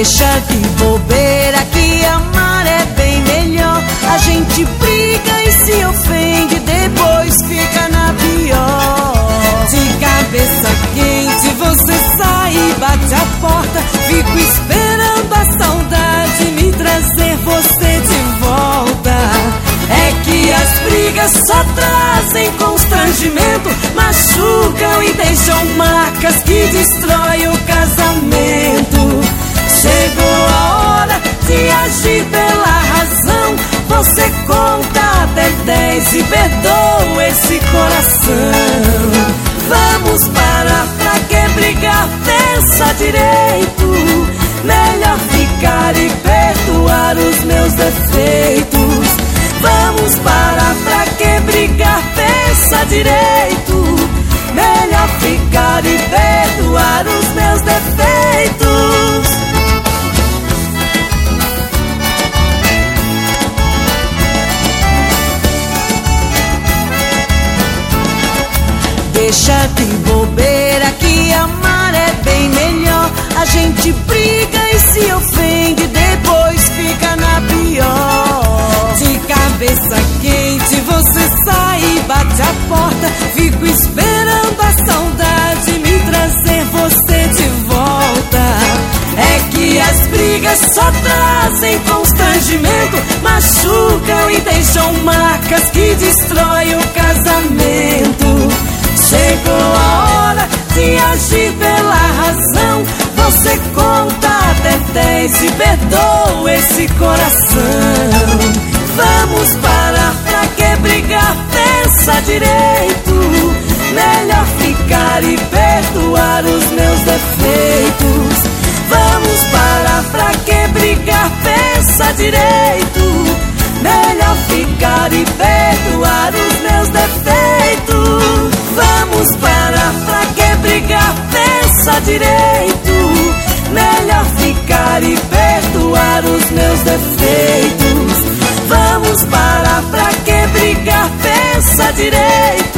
Deixa de bobeira que amar é bem melhor. A gente briga e se ofende, depois fica na pior. De cabeça quente você sai e bate a porta. Fico esperando a saudade me trazer você de volta. É que as brigas só trazem constrangimento, machucam e deixam marcas que destroem o casamento. Chegou a hora de agir pela razão. Você conta até 10 e perdoa esse coração. Vamos parar, pra que brigar? Pensa direito. Melhor ficar e perdoar os meus defeitos. Vamos parar, pra que brigar? Pensa direito. Melhor ficar e perdoar os meus defeitos. Deixa de bobeira que amar é bem melhor. A gente briga e se ofende, depois fica na pior. De cabeça quente você sai e bate a porta. Fico esperando a saudade me trazer você de volta. É que as brigas só trazem constrangimento, machucam e deixam marcas que destroem o casamento. Chegou a hora de agir pela razão. Você conta até 10 e perdoa esse coração. Vamos parar, pra que brigar? Pensa direito. Melhor ficar e perdoar os meus defeitos. Vamos parar, pra que brigar? Pensa direito. Melhor ficar e perdoar os meus defeitos. Vamos parar, pra que brigar? Pensa direito. Melhor ficar e perdoar os meus defeitos. Vamos parar, pra que brigar? Pensa direito.